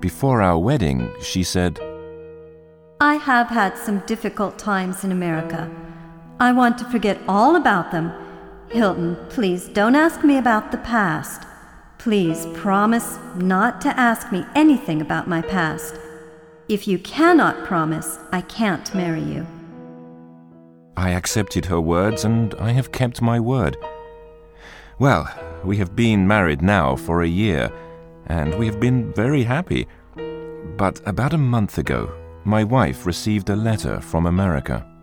Before our wedding, she said, I have had some difficult times in America. I want to forget all about them. Hilton, please don't ask me about the past. Please promise not to ask me anything about my past. If you cannot promise, I can't marry you. I accepted her words, and I have kept my word. Well, we have been married now for a year, and we have been very happy. But about a month ago, my wife received a letter from America.